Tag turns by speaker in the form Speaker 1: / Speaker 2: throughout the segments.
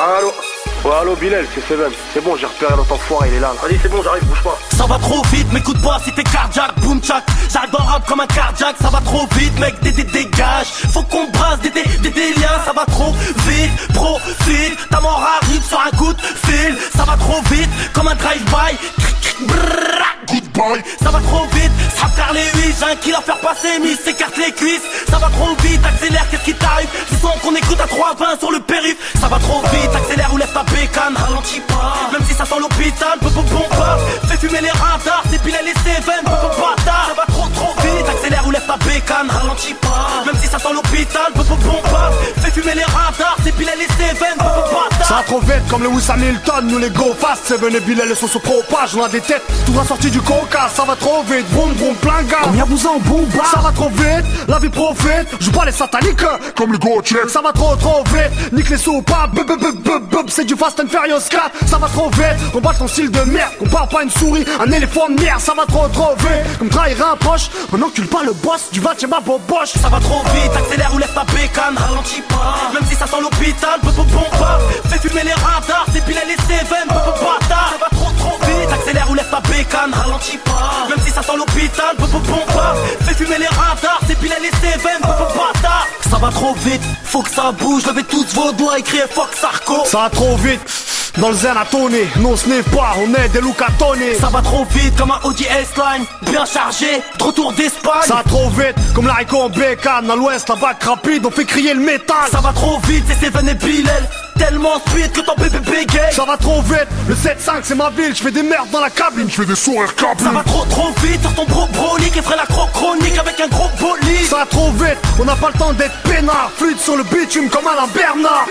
Speaker 1: Allô. Ouais, allô Bilal, c'est Seven. C'est bon, j'ai repéré notre enfoiré, il est là. Vas-y, c'est bon, j'arrive, bouge pas.
Speaker 2: Ça va trop vite, m'écoute pas si t'es cardiaque, boom tchak. J'arrive dans le rap comme un cardiaque, ça va trop vite, mec, dégage. Faut qu'on brasse des liens, ça va trop vite, profite. Ta mort arrive sur un coup de fil, ça va trop vite, comme un drive-by. Goodbye. Ça va trop vite, ça perd les huit, j'ai un kill à faire passer, mais il s'écarte les cuisses. Ça va trop vite, accélère, qu'est-ce qui t'arrive? Ce son qu'on écoute à 3,20 sur le périph'. Ça va trop vite, accélère ou lève ta bécane, ralentis pas. Même si ça sent l'hôpital, bon pas. Fais fumer les radars, c'est pile les Seven, bâtard. Ça va trop vite, accélère ou lève ta bécane, ralentis pas. Même si ça sent l'hôpital, bon pas. Fais fumer les radars, c'est pile les Seven, bâtard.
Speaker 3: Ça va trop vite comme Lewis Hamilton, nous les go fast. Seven et Bilal, les sauces au propage, on a des têtes, tout va sortir du coca. Ça va trop vite, vroom vroom plein gars. Comme Yabouza en bomba. Ça va trop vite, la vie profite. Joue pas les sataniques comme le go check. Ça va trop vite, nique les soupapes. C'est du Fast and Furious 4. Ça va trop vite, combat ton style de merde. Compare pas une souris, un éléphant de merde. Ça va trop vite, comme trahir un proche. On encule pas le boss, du va chez ma boboche.
Speaker 2: Ça va trop vite, accélère ou lève ta bécane, ralentis pas. Même si ça sent l'hôpital, bon pas. Fais fumer les radars, c'est pile les Seven, bâtard. Ça va trop vite, accélère ou lève ta bécane, ralentis pas. Même si ça sent l'hôpital, bon pas. Fais fumer les radars, c'est pile les Seven, bâtard. Ça va trop vite, faut que ça bouge. Levez tous vos doigts et criez fuck Sarko.
Speaker 3: Ça va trop vite, dans le zen à tourner. Nous on sniff pas, on est des Lucatoni.
Speaker 2: Ça va trop vite comme un Audi S-Line, bien chargé, de retour d'Espagne.
Speaker 3: Ça va trop vite, comme l'haricot en bécane. Dans l'ouest, la vague rapide, on fait crier le métal.
Speaker 2: Ça va trop vite, c'est Seven et Bilal. Tellement speed que ton bébé bégaye.
Speaker 3: Ça va trop vite, le 7-5 c'est ma ville. Je fais des merdes dans la cabine, je fais des sourires cabines.
Speaker 2: Ça va trop vite, sur ton brolique et ferait la chronique avec un gros bolide.
Speaker 3: Ça va trop vite, on n'a pas le temps d'être peinard. Fluide sur le bitume comme Alain Bernard.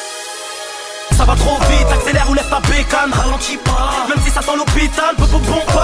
Speaker 2: Ça va trop vite, accélère ou lève ta bécane, ralentis pas. Même si ça sent l'hôpital, bon pas.